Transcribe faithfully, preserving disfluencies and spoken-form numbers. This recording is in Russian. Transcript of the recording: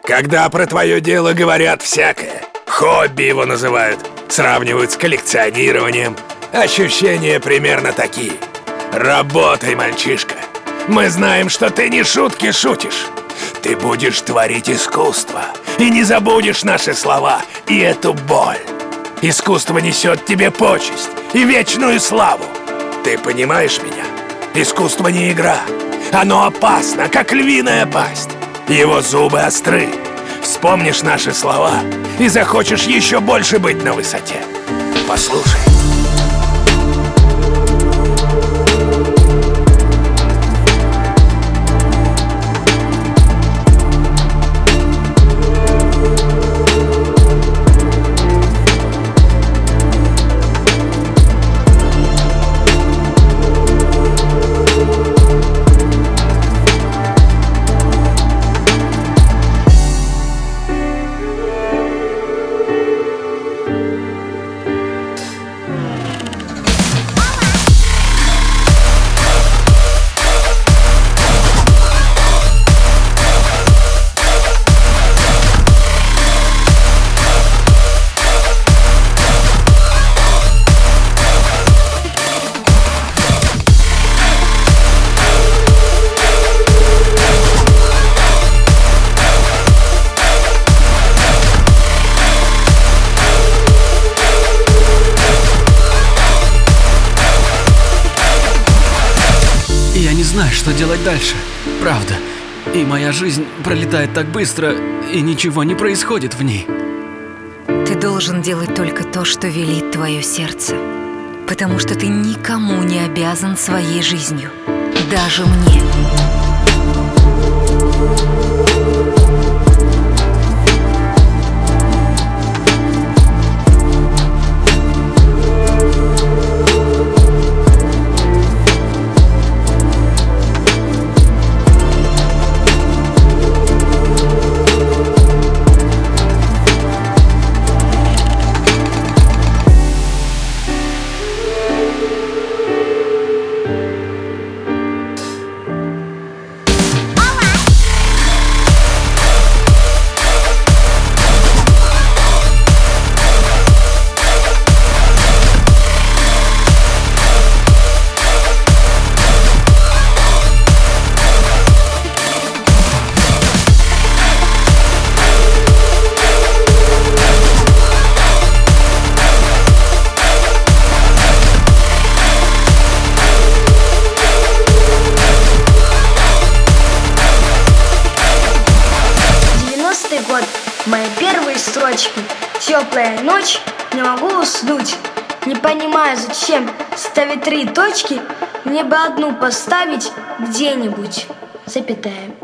Когда про твое дело говорят всякое, хобби его называют, сравнивают с коллекционированием, ощущения примерно такие. Работай, мальчишка. Мы знаем, что ты не шутки шутишь. Ты будешь творить искусство и не забудешь наши слова и эту боль. Искусство несет тебе почесть и вечную славу. Ты понимаешь меня? Искусство не игра. Оно опасно, как львиная пасть. Его зубы остры. Вспомнишь наши слова и захочешь еще больше быть на высоте. Послушай. Я не знаю, что делать дальше, правда. И моя жизнь пролетает так быстро, и ничего не происходит в ней. Ты должен делать только то, что велит твое сердце. Потому что ты никому не обязан своей жизнью. Даже мне. Год. Мои первые строчки. Теплая ночь, не могу уснуть. Не понимаю, зачем ставить три точки. Мне бы одну поставить где-нибудь. Запятая.